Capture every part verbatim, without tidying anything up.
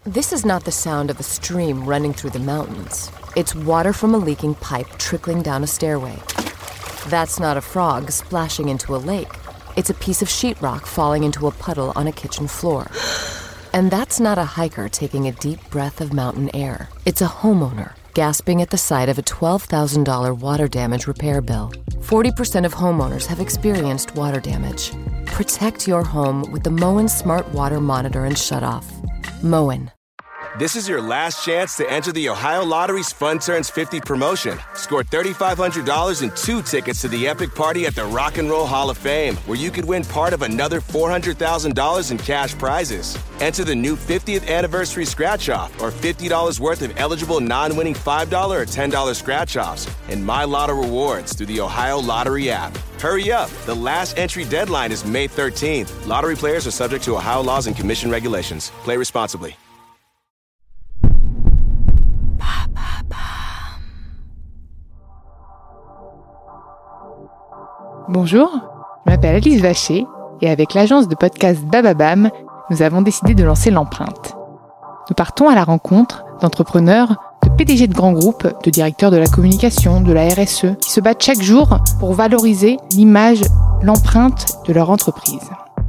This is not the sound of a stream running through the mountains. It's water from a leaking pipe trickling down a stairway. That's not a frog splashing into a lake. It's a piece of sheetrock falling into a puddle on a kitchen floor. And that's not a hiker taking a deep breath of mountain air. It's a homeowner gasping at the sight of a twelve thousand dollars water damage repair bill. forty percent of homeowners have experienced water damage. Protect your home with the Moen Smart Water Monitor and Shutoff. Moen. This is your last chance to enter the Ohio Lottery's Fun Turns fifty promotion. Score three thousand five hundred dollars and two tickets to the epic party at the Rock and Roll Hall of Fame, where you could win part of another four hundred thousand dollars in cash prizes. Enter the new fiftieth anniversary scratch-off or fifty dollars worth of eligible non-winning five dollars or ten dollars scratch-offs and My Lotto rewards through the Ohio Lottery app. Hurry up. The last entry deadline is May thirteenth. Lottery players are subject to Ohio laws and commission regulations. Play responsibly. Bonjour, je m'appelle Alice Vacher et avec l'agence de podcast Bababam, nous avons décidé de lancer l'empreinte. Nous partons à la rencontre d'entrepreneurs, de P D G de grands groupes, de directeurs de la communication, de la R S E, qui se battent chaque jour pour valoriser l'image, l'empreinte de leur entreprise.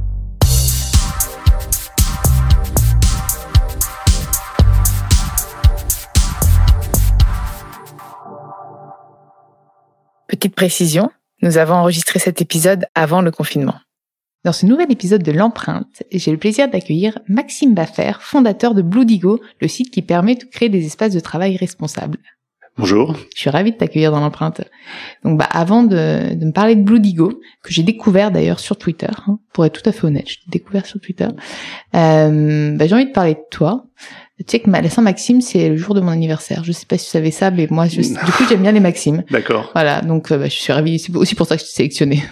Petite précision, nous avons enregistré cet épisode avant le confinement. Dans ce nouvel épisode de l'empreinte, j'ai le plaisir d'accueillir Maxime Baffer, fondateur de Bluedigo, le site qui permet de créer des espaces de travail responsables. Bonjour. Je suis ravie de t'accueillir dans l'empreinte. Donc, bah, avant de, de me parler de Bluedigo, que j'ai découvert d'ailleurs sur Twitter, hein, pour être tout à fait honnête, je l'ai découvert sur Twitter, euh, bah, j'ai envie de parler de toi. Tu sais que la Saint-Maxime, c'est le jour de mon anniversaire. Je sais pas si tu savais ça, mais moi, je, du coup, j'aime bien les Maximes. D'accord. Voilà, donc euh, bah, je suis ravie. C'est aussi pour ça que je t'ai sélectionné.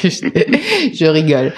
Je rigole.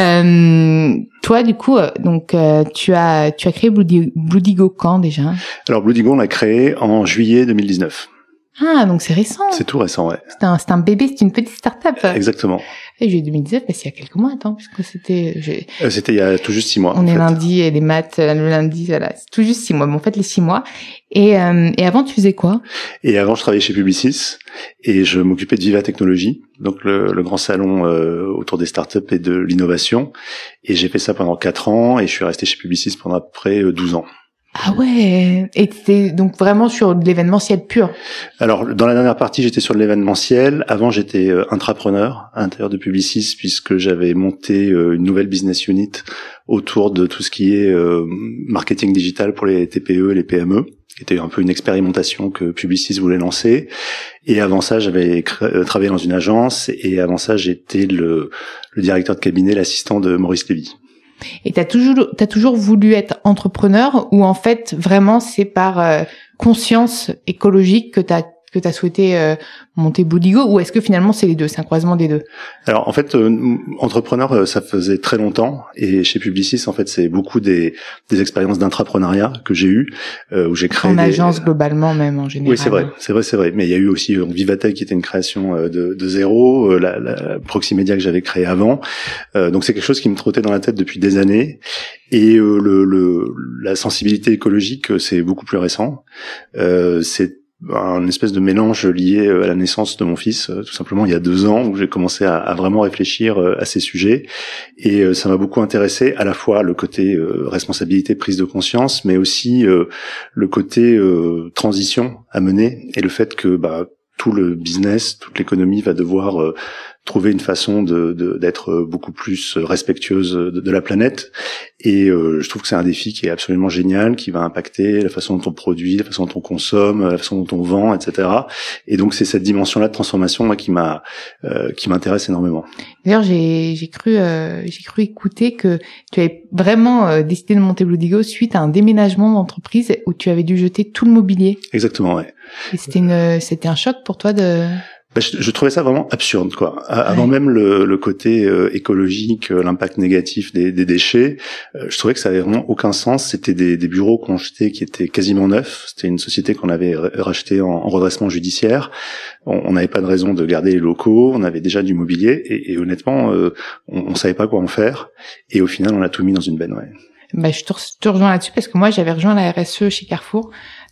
Euh, toi, du coup, euh, donc euh, tu as tu as créé Bluedigo, Bluedigo quand déjà? Alors Bluedigo, on l'a créé en juillet deux mille dix-neuf. Ah, donc c'est récent. C'est tout récent, ouais. C'est un, c'est un bébé, c'est une petite start-up. Exactement. Et juillet deux mille dix-neuf, bah, c'est il y a quelques mois, attends, puisque c'était... J'ai... Euh, c'était il y a tout juste six mois. On en est fait. lundi et les maths, le lundi, voilà, c'est tout juste six mois. Bon, en fait, les six mois. Et, euh, et avant, tu faisais quoi? Et avant, je travaillais chez Publicis et je m'occupais de Viva Technologies, donc le, le grand salon euh, autour des startups et de l'innovation. Et j'ai fait ça pendant quatre ans et je suis resté chez Publicis pendant à peu près douze ans. Ah ouais, et t'es donc vraiment sur de l'événementiel pur. Alors, dans la dernière partie, j'étais sur de l'événementiel. Avant, j'étais euh, intrapreneur à l'intérieur de Publicis puisque j'avais monté euh, une nouvelle business unit autour de tout ce qui est euh, marketing digital pour les T P E et les P M E. C'était un peu une expérimentation que Publicis voulait lancer. Et avant ça, j'avais cré- travaillé dans une agence et avant ça, j'étais le, le directeur de cabinet, l'assistant de Maurice Lévy. Et t'as toujours, t'as toujours voulu être entrepreneur ou en fait vraiment c'est par euh, conscience écologique que t'as que t'as souhaité euh, monter Bluedigo ou est-ce que finalement c'est les deux, c'est un croisement des deux? Alors en fait, euh, entrepreneur, euh, ça faisait très longtemps et chez Publicis, en fait, c'est beaucoup des, des expériences d'intrapreneuriat que j'ai eues euh, où j'ai créé en des... agence globalement même en général. Oui, c'est vrai, c'est vrai, c'est vrai. Mais il y a eu aussi euh, Vivatech qui était une création euh, de, de zéro, euh, la, la Proximedia que j'avais créée avant. Euh, donc c'est quelque chose qui me trottait dans la tête depuis des années. Et euh, le, le, la sensibilité écologique, euh, c'est beaucoup plus récent. Euh, c'est un espèce de mélange lié à la naissance de mon fils, tout simplement il y a deux ans où j'ai commencé à, à vraiment réfléchir à ces sujets et ça m'a beaucoup intéressé, à la fois le côté euh, responsabilité, prise de conscience, mais aussi euh, le côté euh, transition à mener et le fait que bah, tout le business, toute l'économie va devoir euh, trouver une façon de, de d'être beaucoup plus respectueuse de, de la planète et euh, je trouve que c'est un défi qui est absolument génial, qui va impacter la façon dont on produit, la façon dont on consomme, la façon dont on vend, et cetera. Et donc c'est cette dimension-là de transformation moi qui m'a euh, qui m'intéresse énormément. D'ailleurs j'ai j'ai cru euh, j'ai cru écouter que tu avais vraiment euh, décidé de monter Bluedigo suite à un déménagement d'entreprise où tu avais dû jeter tout le mobilier. Exactement, ouais. Et c'était une c'était un choc pour toi de Ben, je, je trouvais ça vraiment absurde, quoi. Avant ouais. même le, le côté euh, écologique, euh, l'impact négatif des, des déchets, euh, je trouvais que ça avait vraiment aucun sens. C'était des, des bureaux qu'on jetait qui étaient quasiment neufs. C'était une société qu'on avait racheté en, en redressement judiciaire. On n'avait pas de raison de garder les locaux. On avait déjà du mobilier et, et honnêtement, euh, on, on savait pas quoi en faire. Et au final, on a tout mis dans une benne. Ouais. Bah, je te, te rejoins là-dessus parce que moi, j'avais rejoint la R S E chez Carrefour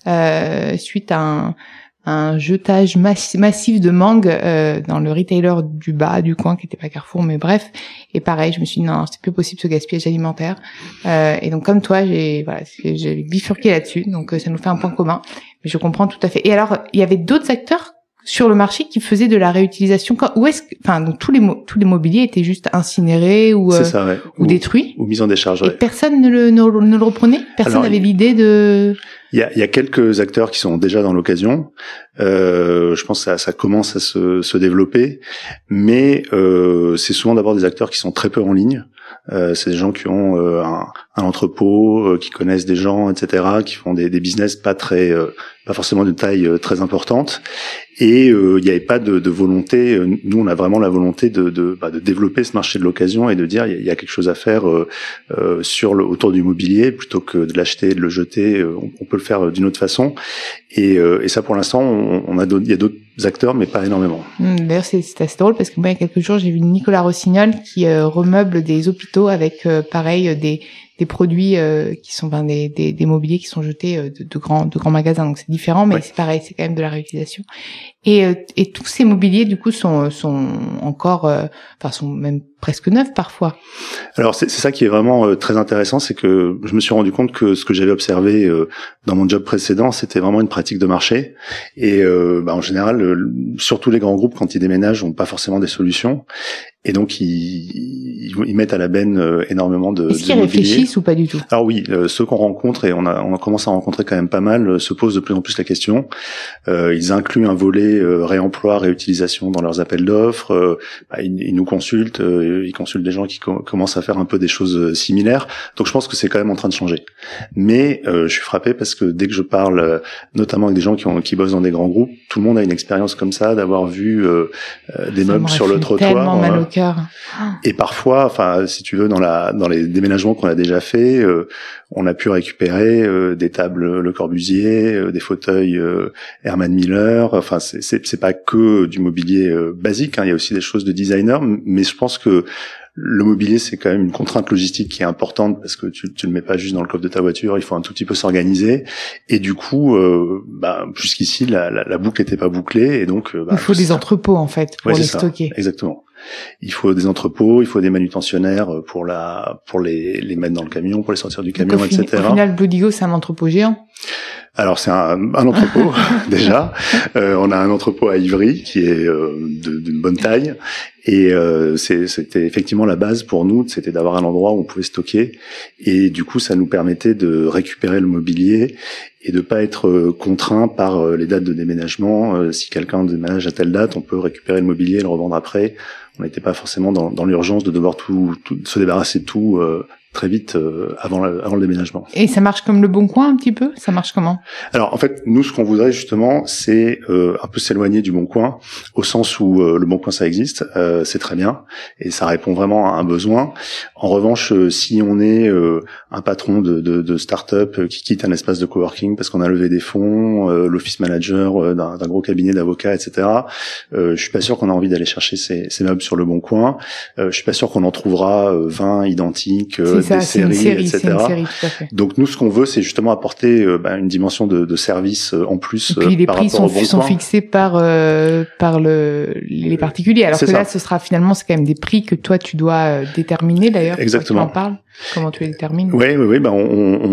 euh, suite à un, un jetage mass- massif de mangue euh, dans le retailer du bas du coin qui était pas Carrefour, mais bref. Et pareil, je me suis dit non, c'est plus possible ce gaspillage alimentaire. Euh, et donc comme toi, j'ai voilà, j'ai bifurqué là-dessus. Donc ça nous fait un point commun. Mais je comprends tout à fait. Et alors, il y avait d'autres acteurs sur le marché qui faisaient de la réutilisation. Quand, où est-ce que, enfin, donc tous les mo- tous les mobiliers étaient juste incinérés ou euh, ça, ouais. ou, ou détruits ou mis en décharge. Et ouais. personne ne le ne, ne le reprenait. Personne n'avait l'idée de. Il y a, il y a quelques acteurs qui sont déjà dans l'occasion. Euh, je pense que ça, ça commence à se, se développer, mais euh, c'est souvent d'abord des acteurs qui sont très peu en ligne. Euh, c'est des gens qui ont euh, un, un entrepôt, euh, qui connaissent des gens, et cetera, qui font des, des business pas très, euh, pas forcément de taille euh, très importante. Et euh, il n'y avait pas de, de volonté. Nous, on a vraiment la volonté de, de, bah, de développer ce marché de l'occasion et de dire il y, y a quelque chose à faire euh, euh, sur le autour du mobilier plutôt que de l'acheter, de le jeter. Euh, on, on peut le faire d'une autre façon. Et, euh, et ça, pour l'instant, on, on a il y a d'autres acteurs, mais pas énormément. D'ailleurs, c'est, c'est assez drôle parce que moi, il y a quelques jours, j'ai vu Nicolas Rossignol qui euh, remeuble des hôpitaux avec, euh, pareil, des des produits euh, qui sont ben, des, des des mobiliers qui sont jetés euh, de, de grands de grands magasins. Donc c'est différent, mais ouais. C'est pareil, c'est quand même de la réutilisation. Et euh, et tous ces mobiliers du coup sont sont encore, euh, enfin sont même presque neufs parfois. Alors c'est, c'est ça qui est vraiment euh, très intéressant, c'est que je me suis rendu compte que ce que j'avais observé euh, dans mon job précédent, c'était vraiment une pratique de marché. Et euh, bah, en général, euh, surtout les grands groupes quand ils déménagent, n'ont pas forcément des solutions. Et donc ils, ils mettent à la benne euh, énormément de. Est-ce qu'ils réfléchissent ou pas du tout? Alors oui, euh, ceux qu'on rencontre, et on a on commence à rencontrer quand même pas mal, euh, se posent de plus en plus la question. Euh, ils incluent un volet euh, réemploi, réutilisation dans leurs appels d'offres. Euh, bah, ils, ils nous consultent, euh, ils consultent des gens qui com- commencent à faire un peu des choses similaires. Donc je pense que c'est quand même en train de changer. Mais euh, je suis frappé parce que dès que je parle, euh, notamment avec des gens qui, ont, qui bossent dans des grands groupes, tout le monde a une expérience comme ça, d'avoir vu euh, euh, des ça meubles sur le trottoir. Mal au cœur. Et parfois, enfin, si tu veux, dans la dans les déménagements qu'on a déjà fait, euh, on a pu récupérer euh, des tables Le Corbusier, euh, des fauteuils euh, Herman Miller. Enfin, c'est c'est, c'est pas que du mobilier euh, basique. Hein, il y a aussi des choses de designer. Mais je pense que le mobilier, c'est quand même une contrainte logistique qui est importante parce que tu, tu le mets pas juste dans le coffre de ta voiture, il faut un tout petit peu s'organiser. Et du coup, euh, bah, jusqu'ici, la, la, la boucle n'était pas bouclée. Et donc, bah, il faut des entrepôts, en fait, pour ouais, les ça, stocker. Exactement. Il faut des entrepôts, il faut des manutentionnaires pour la, pour les, les mettre dans le camion, pour les sortir du camion, donc, au et cetera. Au final, Bloodigo, c'est un entrepôt géant. Alors c'est un, un entrepôt déjà. Euh, on a un entrepôt à Ivry qui est euh, de, d'une bonne taille et euh, c'est, c'était effectivement la base pour nous, c'était d'avoir un endroit où on pouvait stocker et du coup ça nous permettait de récupérer le mobilier et de pas être contraint par les dates de déménagement. Euh, si quelqu'un déménage à telle date, on peut récupérer le mobilier et le revendre après. On n'était pas forcément dans, dans l'urgence de devoir tout, tout se débarrasser de tout. Euh, très vite euh, avant, le, avant le déménagement. Et ça marche comme le Bon Coin un petit peu? Ça marche comment? Alors en fait, nous ce qu'on voudrait justement, c'est euh, un peu s'éloigner du Bon Coin, au sens où euh, le Bon Coin ça existe, euh, c'est très bien, et ça répond vraiment à un besoin. En revanche, euh, si on est euh, un patron de, de, de start-up euh, qui quitte un espace de coworking parce qu'on a levé des fonds, euh, l'office manager euh, d'un, d'un gros cabinet d'avocats, et cetera, euh, je suis pas sûr qu'on a envie d'aller chercher ces, ces meubles sur le Bon Coin. Euh, je suis pas sûr qu'on en trouvera euh, vingt identiques. Euh, Ça, des séries, série, et cetera. Série, tout à fait. Donc nous, ce qu'on veut, c'est justement apporter euh, bah, une dimension de, de service euh, en plus. Et puis euh, les par prix rapport sont, au Bon sont Coin. fixés par euh, par le les particuliers. Alors c'est que ça. là, ce sera finalement, c'est quand même des prix que toi tu dois euh, déterminer d'ailleurs. Exactement. Tu en parles. Comment tu les détermines? Oui, oui, oui. Bah on,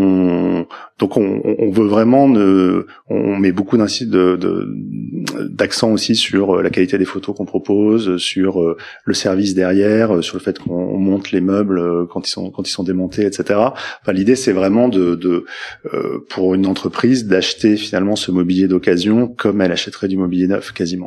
on donc on, on veut vraiment ne, on met beaucoup d'incite de, de d'accent aussi sur la qualité des photos qu'on propose, sur le service derrière, sur le fait qu'on monte les meubles quand ils sont quand ils sont démontés, et cetera. Enfin, l'idée c'est vraiment de, de euh, pour une entreprise d'acheter finalement ce mobilier d'occasion comme elle achèterait du mobilier neuf quasiment.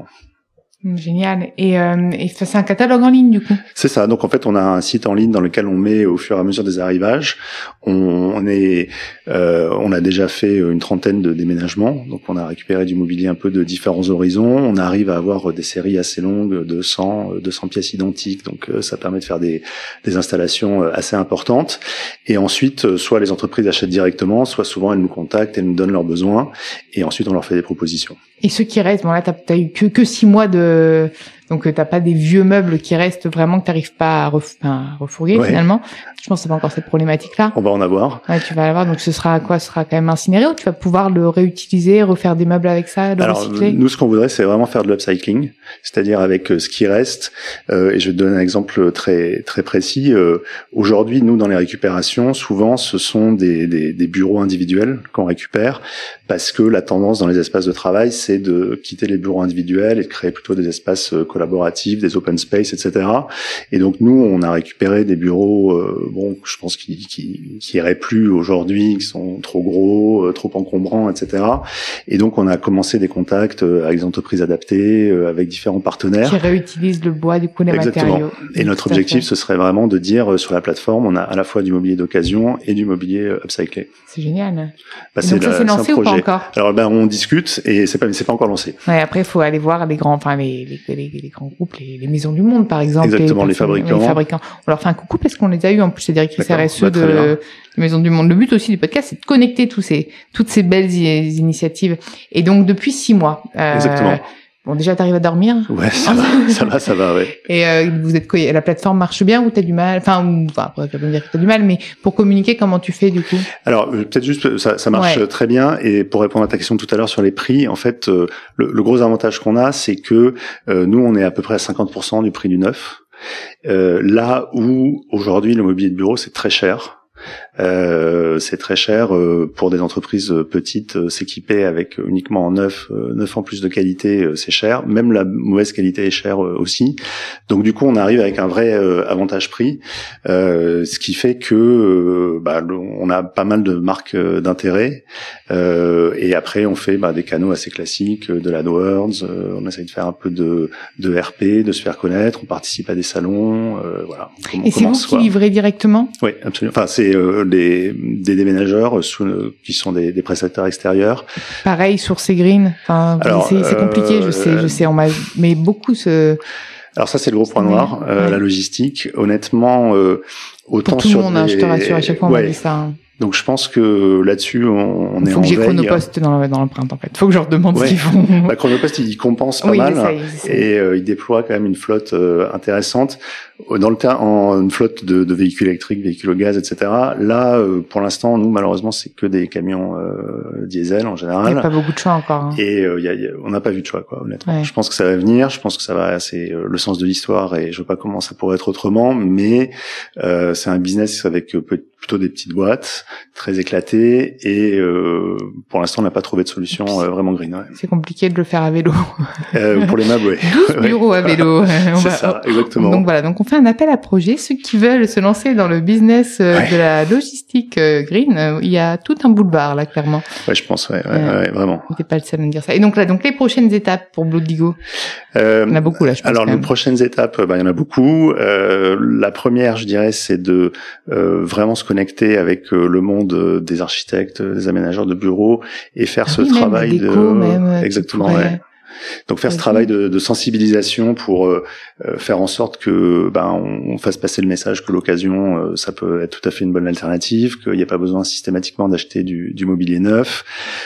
Génial. Et, euh, et c'est un catalogue en ligne du coup? C'est ça. Donc en fait, on a un site en ligne dans lequel on met au fur et à mesure des arrivages. On, on est, euh, on a déjà fait une trentaine de déménagements. Donc on a récupéré du mobilier un peu de différents horizons. On arrive à avoir des séries assez longues de cent, deux cents pièces identiques. Donc ça permet de faire des, des installations assez importantes. Et ensuite, soit les entreprises achètent directement, soit souvent elles nous contactent, elles nous donnent leurs besoins, et ensuite on leur fait des propositions. Et ceux qui restent, bon là t'as, t'as eu que que six mois de Donc, euh, t'as pas des vieux meubles qui restent vraiment que t'arrives pas à, ref... enfin, à refourguer ouais. finalement. Je pense que c'est pas encore cette problématique-là. On va en avoir. Ouais, tu vas l'avoir. Donc, ce sera quoi? Ce sera quand même incinéré ou tu vas pouvoir le réutiliser, refaire des meubles avec ça, le Alors, recycler? Nous, ce qu'on voudrait, c'est vraiment faire de l'upcycling, c'est-à-dire avec euh, ce qui reste. Euh, et je vais te donner un exemple très très précis. Euh, aujourd'hui, nous, dans les récupérations, souvent, ce sont des, des, des bureaux individuels qu'on récupère parce que la tendance dans les espaces de travail, c'est de quitter les bureaux individuels et de créer plutôt des espaces collaboratifs, des open space, et cetera. Et donc, nous, on a récupéré des bureaux, euh, bon, je pense qui qui qui iraient plus aujourd'hui, qui sont trop gros, euh, trop encombrants, et cetera. Et donc, on a commencé des contacts avec des entreprises adaptées, euh, avec différents partenaires. Qui réutilisent le bois, du coup, les Exactement. matériaux. Et notre objectif, ce serait vraiment de dire euh, sur la plateforme, on a à la fois du mobilier d'occasion et du mobilier euh, upcyclé. C'est génial. Bah, donc ça, c'est lancé ou pas encore? Alors, ben, on discute et c'est pas, c'est pas encore lancé. Ouais, après, il faut aller voir les grands, enfin, les, les, les, les grands groupes, les, les maisons du monde, par exemple. Exactement, les, les fabricants. Les fabricants. On leur fait un coucou parce qu'on les a eu, en plus, c'est directrice R S E bah, de Maison du Monde. Le but aussi du podcast, c'est de connecter tous ces, toutes ces belles i- initiatives. Et donc, depuis six mois. Euh, Exactement. Bon, déjà, t'arrives à dormir? Ouais, ça va, ça va, ça va, ouais. Et euh, vous êtes quoi? La plateforme marche bien ou t'as du mal? Enfin, ou, enfin, après, tu vas me dire que t'as du mal, mais pour communiquer, comment tu fais du coup? Alors, peut-être juste, ça, ça marche ouais. très bien. Et pour répondre à ta question tout à l'heure sur les prix, en fait, euh, le, le gros avantage qu'on a, c'est que euh, nous, on est à peu près à cinquante pour cent du prix du neuf. Euh, là où aujourd'hui, le mobilier de bureau, c'est très cher. Euh, c'est très cher euh, pour des entreprises euh, petites, euh, s'équiper avec uniquement en neuf, euh, neuf en plus de qualité, euh, c'est cher. Même la mauvaise qualité est chère euh, aussi. Donc du coup, on arrive avec un vrai euh, avantage prix, euh, ce qui fait que euh, bah, le, on a pas mal de marques euh, d'intérêt. Euh, et après, on fait bah, des canaux assez classiques, euh, de l'AdWords. Euh, on essaye de faire un peu de, de R P, de se faire connaître. On participe à des salons. Euh, voilà. On, et c'est vous qui livrez directement? Oui, absolument. Enfin, c'est euh, des, des déménageurs sous, euh, qui sont des, des prestataires extérieurs. Pareil sur ces greens. Enfin, Alors, c'est, c'est compliqué, euh, je sais, je sais. On m'a, mais beaucoup se. Alors ça, c'est le gros point noir, euh, ouais. La logistique. Honnêtement, euh, autant pour tout sur le monde, des... hein, je te rassure, à chaque fois on ouais. m'a dit ça. Hein. Donc je pense que là-dessus, on, on est en veille. Faut que j'ai Chronopost dans, dans l'empreinte, en fait. Faut que je leur demande ouais. ce qu'ils font. Bah, Chronopost, il compense pas oui, mal. Il essaye, il essaye. Et euh, il déploie quand même une flotte euh, intéressante. Dans le cas, en une flotte de, de véhicules électriques, véhicules au gaz, et cetera. Là, euh, pour l'instant, nous, malheureusement, c'est que des camions euh, diesel en général. Il n'y a pas beaucoup de choix encore. Hein. Et euh, y a, y a, on n'a pas vu de choix, quoi, honnêtement. Ouais. Je pense que ça va venir. Je pense que ça va. C'est euh, le sens de l'histoire, et je vois pas comment ça pourrait être autrement. Mais euh, c'est un business avec euh, plutôt des petites boîtes très éclatées, et euh, pour l'instant, on n'a pas trouvé de solution euh, vraiment green. Ouais. C'est compliqué de le faire à vélo. Euh, pour les meubles, oui. douze bureaux à vélo. C'est va... ça, exactement. Donc voilà, donc on fait un appel à projet. Ceux qui veulent se lancer dans le business euh, ouais. de la logistique euh, green, euh, il y a tout un boulevard là, clairement. Ouais, je pense, ouais, ouais, euh, ouais vraiment. T'es pas le seul à me dire ça. Et donc là, donc les prochaines étapes pour Bloodigo. Euh, il y en a beaucoup là, je pense. Alors les prochaines étapes, bah il y en a beaucoup. Euh, la première, je dirais, c'est de euh, vraiment se connecter avec euh, le monde des architectes, des aménageurs de bureaux, et faire ah ce oui, travail même, de même, exactement. Pourrait... Ouais. Donc faire ce travail de, de sensibilisation pour euh, faire en sorte que ben on, on fasse passer le message que l'occasion euh, ça peut être tout à fait une bonne alternative, qu'il n'y a pas besoin systématiquement d'acheter du, du mobilier neuf.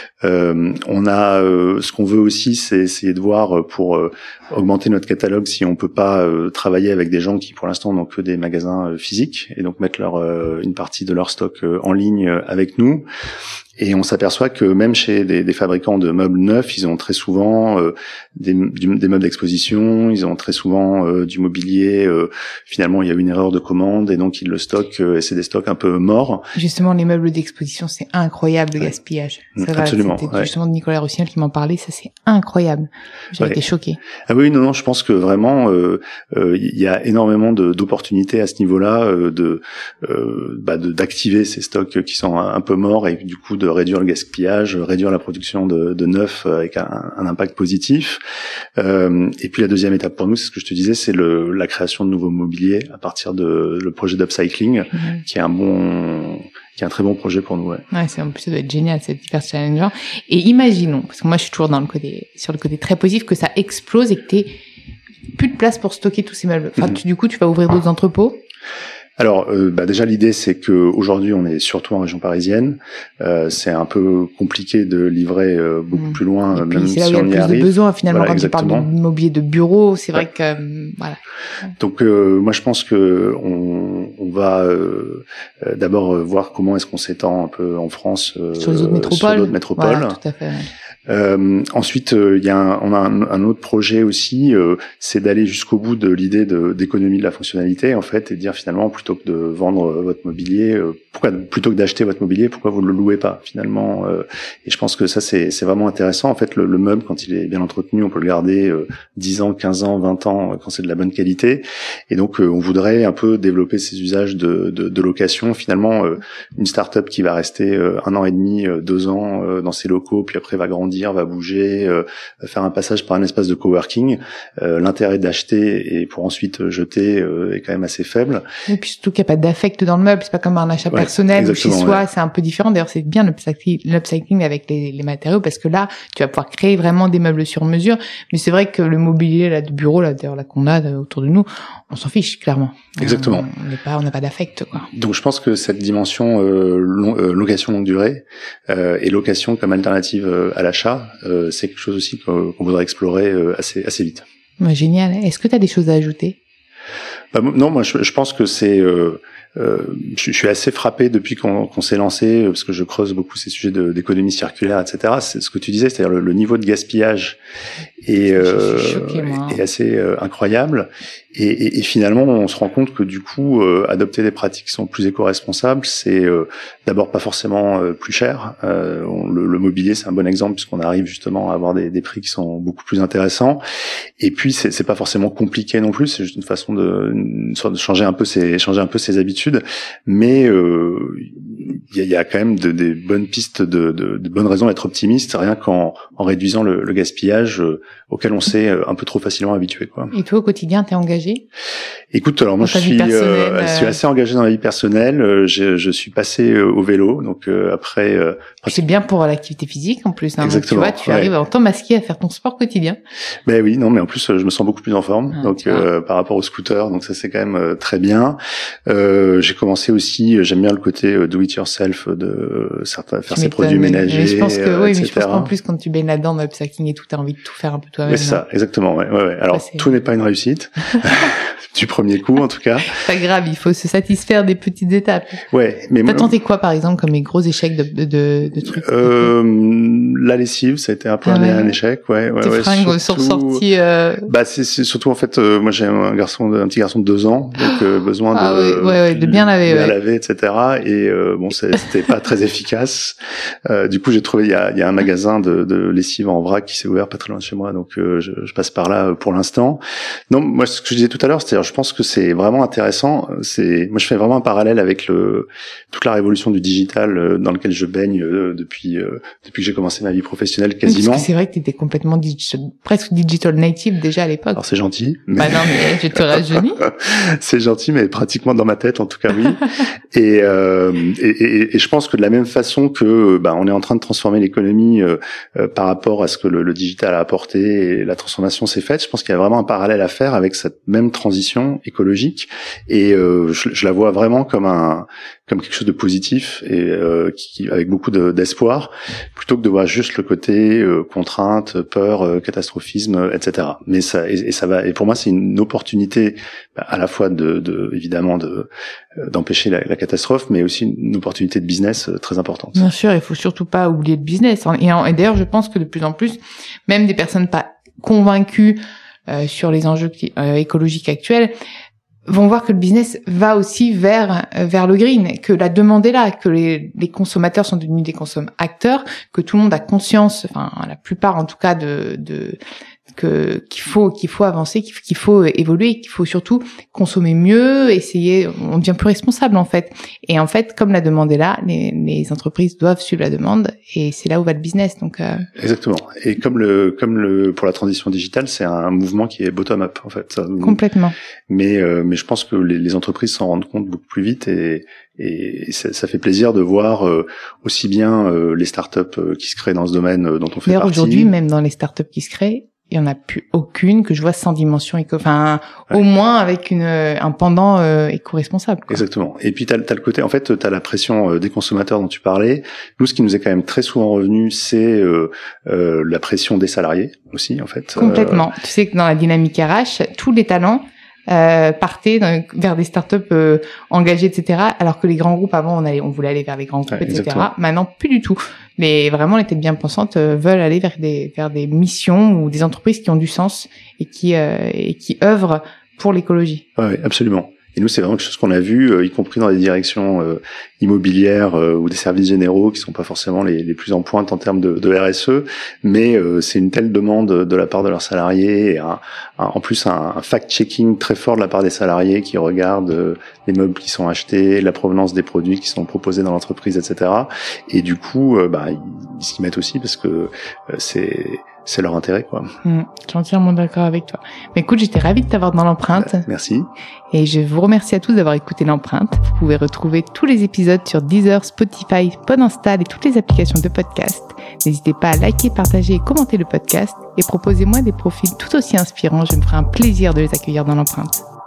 Euh, on a euh, ce qu'on veut aussi, c'est essayer de voir pour euh, augmenter notre catalogue si on peut pas euh, travailler avec des gens qui pour l'instant n'ont que des magasins euh, physiques, et donc mettre leur euh, une partie de leur stock euh, en ligne euh, avec nous. Et on s'aperçoit que même chez des, des fabricants de meubles neufs, ils ont très souvent euh, des, du, des meubles d'exposition, ils ont très souvent euh, du mobilier. Euh, finalement, il y a une erreur de commande et donc ils le stockent, euh, et c'est des stocks un peu morts. Justement, les meubles d'exposition, c'est incroyable le ouais. gaspillage. Ça Absolument. C'était ouais. justement Nicolas Rossignol qui m'en parlait, ça c'est incroyable. J'ai ouais. été choquée. Ah oui, non, non, je pense que vraiment, il euh, euh, y a énormément de, d'opportunités à ce niveau-là, euh, de, euh, bah, de d'activer ces stocks qui sont un, un peu morts, et du coup de réduire le gaspillage, réduire la production de, de neuf avec un, un impact positif. Euh, et puis la deuxième étape pour nous, c'est ce que je te disais, c'est le, la création de nouveaux mobiliers à partir de le projet d'upcycling, mmh. qui est un bon, qui est un très bon projet pour nous. Ouais, ouais c'est en plus ça doit être génial, c'est hyper challengeant. Et imaginons, parce que moi je suis toujours dans le côté, sur le côté très positif, que ça explose et que t'aies plus de place pour stocker tous ces meubles. Enfin, mmh. tu, du coup, tu vas ouvrir d'autres entrepôts. Alors, euh, bah déjà l'idée c'est que aujourd'hui on est surtout en région parisienne. Euh, c'est un peu compliqué de livrer euh, beaucoup mmh. plus loin, et même puis, si c'est là où on il y a y plus arrive. De besoin finalement voilà, quand exactement. tu parles de mobilier de bureau, c'est vrai ouais. que euh, voilà. Donc euh, moi je pense que on, on va euh, euh, d'abord voir comment est-ce qu'on s'étend un peu en France euh, sur les autres métropoles. Sur d'autres métropoles. Voilà, tout à fait. Ouais. Euh, ensuite, il euh, y a un, on a un, un autre projet aussi, euh, c'est d'aller jusqu'au bout de l'idée de, d'économie de la fonctionnalité en fait, et de dire finalement plutôt que de vendre votre mobilier, euh, pourquoi plutôt que d'acheter votre mobilier, pourquoi vous ne le louez pas finalement. Euh, et je pense que ça c'est, c'est vraiment intéressant. En fait, le, le meuble quand il est bien entretenu, on peut le garder euh, dix ans, quinze ans, vingt ans quand c'est de la bonne qualité. Et donc, euh, on voudrait un peu développer ces usages de, de, de location. Finalement, euh, une start-up qui va rester euh, un an et demi, euh, deux ans euh, dans ses locaux, puis après va grandir, va bouger, euh, faire un passage par un espace de coworking. Euh, l'intérêt d'acheter et pour ensuite jeter euh, est quand même assez faible. Et puis surtout qu'il n'y a pas d'affect dans le meuble, c'est pas comme un achat ouais, personnel ou chez soi, ouais. c'est un peu différent. D'ailleurs, c'est bien l'upcycling avec les, les matériaux parce que là, tu vas pouvoir créer vraiment des meubles sur mesure. Mais c'est vrai que le mobilier là de bureau là, d'ailleurs là qu'on a autour de nous, on s'en fiche clairement. Exactement. On n'est pas, on n'a pas d'affect quoi. Donc je pense que cette dimension euh, long, euh, location longue durée euh, et location comme alternative euh, à l'achat, euh, c'est quelque chose aussi qu'on, qu'on voudrait explorer euh, assez assez vite. Ouais, génial. Est-ce que tu as des choses à ajouter? Bah, non, moi je, je pense que c'est euh, euh, je, je suis assez frappé depuis qu'on, qu'on s'est lancé, parce que je creuse beaucoup ces sujets de, d'économie circulaire, et cetera. C'est ce que tu disais, c'est-à-dire le, le niveau de gaspillage est, euh, choquée, est assez euh, incroyable. Et, et, et finalement, on se rend compte que du coup, euh, adopter des pratiques qui sont plus éco-responsables, c'est euh, d'abord pas forcément euh, plus cher. Euh, on, le, le mobilier, c'est un bon exemple puisqu'on arrive justement à avoir des, des prix qui sont beaucoup plus intéressants. Et puis, c'est, c'est pas forcément compliqué non plus. C'est juste une façon de, une sorte de changer un peu ses, changer un peu ses habitudes. Mais euh, il y a, y a quand même de, des bonnes pistes, de, de, de bonnes raisons d'être optimiste, rien qu'en en réduisant le, le gaspillage euh, auquel on s'est un peu trop facilement habitué, quoi. Et toi, au quotidien, t'es engagé? Écoute, alors moi je suis, euh, je suis assez engagé dans la vie personnelle. Je, je suis passé euh, au vélo, donc euh, après. Euh, c'est bien pour l'activité physique en plus. Hein, exactement. Donc, tu vois, tu ouais. arrives en temps masqué à faire ton sport quotidien. Ben oui, non, mais en plus je me sens beaucoup plus en forme, ah, donc euh, par rapport au scooter, donc ça c'est quand même euh, très bien. Euh, j'ai commencé aussi, j'aime bien le côté euh, do it yourself de euh, certains faire ses produits ménagers. Mais je pense que euh, oui, mais je pense qu'en plus quand tu baignes là-dedans dans le upcycling et tout, t'as envie de tout faire un peu toi-même. C'est ça, exactement. Ouais, ouais, ouais. Alors ouais, tout n'est pas une réussite. Du premier coup, en tout cas. Pas grave, il faut se satisfaire des petites étapes. Ouais, mais t'as tenté quoi, par exemple, comme les gros échecs de de de, de trucs? Euh, la lessive, ça a été un peu ah un, ouais. un échec, ouais. ouais Tes ouais, fringues sont ressorties. Euh... Bah c'est, c'est surtout en fait, euh, moi j'ai un garçon, un petit garçon de deux ans, donc euh, besoin ah, de, ouais, ouais, ouais, de bien laver, bien ouais. laver, et cetera. Et euh, bon, c'est, c'était pas très efficace. Euh, du coup, j'ai trouvé, il y a, il y a un magasin de, de lessive en vrac qui s'est ouvert pas très loin de chez moi, donc euh, je, je passe par là pour l'instant. Non, moi ce que je disais tout à l'heure, c'est-à-dire, je pense que c'est vraiment intéressant. C'est, moi, je fais vraiment un parallèle avec le toute la révolution du digital dans lequel je baigne euh, depuis euh, depuis que j'ai commencé ma vie professionnelle quasiment. Parce que c'est vrai que t'étais complètement digital, presque digital native déjà à l'époque. Alors c'est gentil. Mais... Bah non, mais je te rajeunis. C'est gentil, mais pratiquement dans ma tête, en tout cas oui. et, euh, et, et, et je pense que de la même façon que bah, on est en train de transformer l'économie euh, euh, par rapport à ce que le, le digital a apporté et la transformation s'est faite, je pense qu'il y a vraiment un parallèle à faire avec cette même transition écologique. Et euh, je, je la vois vraiment comme un comme quelque chose de positif et euh, qui, avec beaucoup de, d'espoir, plutôt que de voir juste le côté euh, contrainte, peur, euh, catastrophisme, et cetera. Mais ça et, et ça va. Et pour moi, c'est une opportunité à la fois de, de évidemment de d'empêcher la, la catastrophe, mais aussi une opportunité de business très importante. Bien sûr, il faut surtout pas oublier le business. Et, en, et d'ailleurs, je pense que de plus en plus, même des personnes pas convaincues euh, sur les enjeux euh, écologiques actuels vont voir que le business va aussi vers vers le green, que la demande est là, que les, les consommateurs sont devenus des consommateurs, que tout le monde a conscience, enfin la plupart en tout cas de de que qu'il faut qu'il faut avancer, qu'il, qu'il faut évoluer, qu'il faut surtout consommer mieux, essayer, on devient plus responsable en fait. Et en fait, comme la demande est là, les, les entreprises doivent suivre la demande et c'est là où va le business. Donc euh... exactement. Et comme le comme le pour la transition digitale, c'est un mouvement qui est bottom up en fait. Ça, complètement. Mais euh, mais je pense que les, les entreprises s'en rendent compte beaucoup plus vite et et ça, ça fait plaisir de voir euh, aussi bien euh, les startups euh, qui se créent dans ce domaine euh, dont on fait D'ailleurs, partie. aujourd'hui, même dans les startups qui se créent, il y en a plus aucune que je vois sans dimension éco, enfin, ouais. au moins avec une, un pendant euh, éco-responsable, quoi. Exactement. Et puis, t'as, t'as le côté, en fait, t'as la pression des consommateurs dont tu parlais. Nous, ce qui nous est quand même très souvent revenu, c'est euh, euh, la pression des salariés aussi, en fait. Complètement. Euh... Tu sais que dans la dynamique R H, tous les talents Euh, partaient dans, vers des startups euh, engagées, et cetera. Alors que les grands groupes, avant, on allait, on voulait aller vers les grands groupes, ouais, et cetera. Exactement. Maintenant, plus du tout. Mais vraiment, les têtes bien pensantes euh, veulent aller vers des, vers des missions ou des entreprises qui ont du sens et qui, euh, et qui œuvrent pour l'écologie. Oui, absolument. Et nous, c'est vraiment quelque chose qu'on a vu, euh, y compris dans les directions euh, immobilières euh, ou des services généraux qui sont pas forcément les, les plus en pointe en termes de, de R S E, mais euh, c'est une telle demande de la part de leurs salariés et un, un, en plus un, un fact-checking très fort de la part des salariés qui regardent euh, les meubles qui sont achetés, la provenance des produits qui sont proposés dans l'entreprise, et cetera. Et du coup, euh, bah, ils, ils s'y mettent aussi parce que euh, c'est c'est leur intérêt, quoi. Mmh, je suis entièrement d'accord avec toi. Mais écoute, j'étais ravie de t'avoir dans l'empreinte. Bah, merci. Et je vous remercie à tous d'avoir écouté l'empreinte. Vous pouvez retrouver tous les épisodes sur Deezer, Spotify, Podinstall et toutes les applications de podcast. N'hésitez pas à liker, partager et commenter le podcast. Et proposez-moi des profils tout aussi inspirants. Je me ferai un plaisir de les accueillir dans l'empreinte.